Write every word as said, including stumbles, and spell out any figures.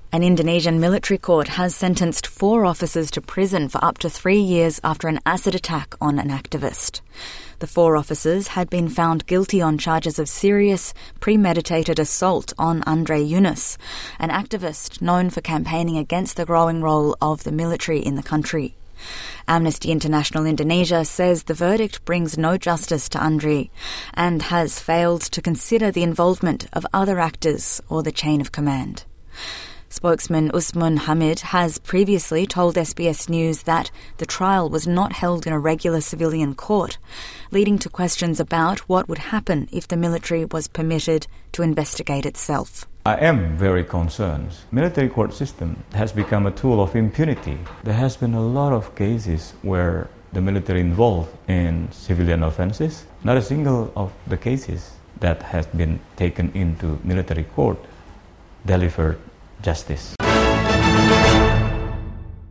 An Indonesian military court has sentenced four officers to prison for up to three years after an acid attack on an activist. The four officers had been found guilty on charges of serious, premeditated assault on Andre Yunus, an activist known for campaigning against the growing role of the military in the country. Amnesty International Indonesia says the verdict brings no justice to Andre and has failed to consider the involvement of other actors or the chain of command. Spokesman Usman Hamid has previously told S B S News that the trial was not held in a regular civilian court, leading to questions about what would happen if the military was permitted to investigate itself. I am very concerned. Military court system has become a tool of impunity. There has been a lot of cases where the military involved in civilian offenses. Not a single of the cases that has been taken into military court delivered justice.